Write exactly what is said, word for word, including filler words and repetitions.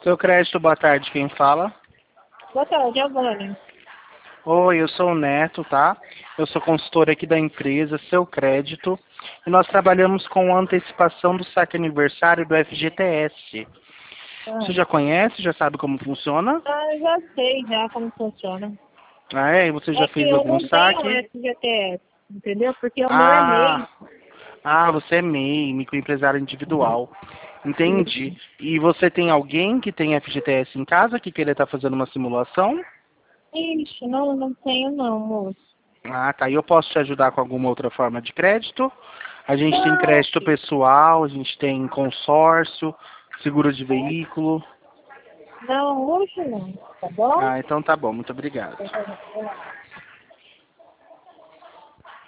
Seu crédito, boa tarde, quem fala? Boa tarde, Giovanni. Oi, eu sou o Neto, tá? Eu sou consultor aqui da empresa Seu Crédito e nós trabalhamos com antecipação do saque aniversário do F G T S. Ah, Você já conhece, já sabe como funciona? ah, eu já sei já como funciona. Ah, é? E você já É que fez eu algum não tenho saque? F G T S, entendeu? Porque o meu é MEI. Ah, ah, você é MEI, microempresário individual. Entendi. E você tem alguém que tem F G T S em casa que queira estar fazendo uma simulação? Ixi, não, não tenho não, moço. Ah, tá. E eu posso te ajudar com alguma outra forma de crédito? A gente tem Não, crédito pessoal, a gente tem consórcio, seguro de veículo. não, hoje não, tá bom? Ah, então tá bom. Muito obrigado.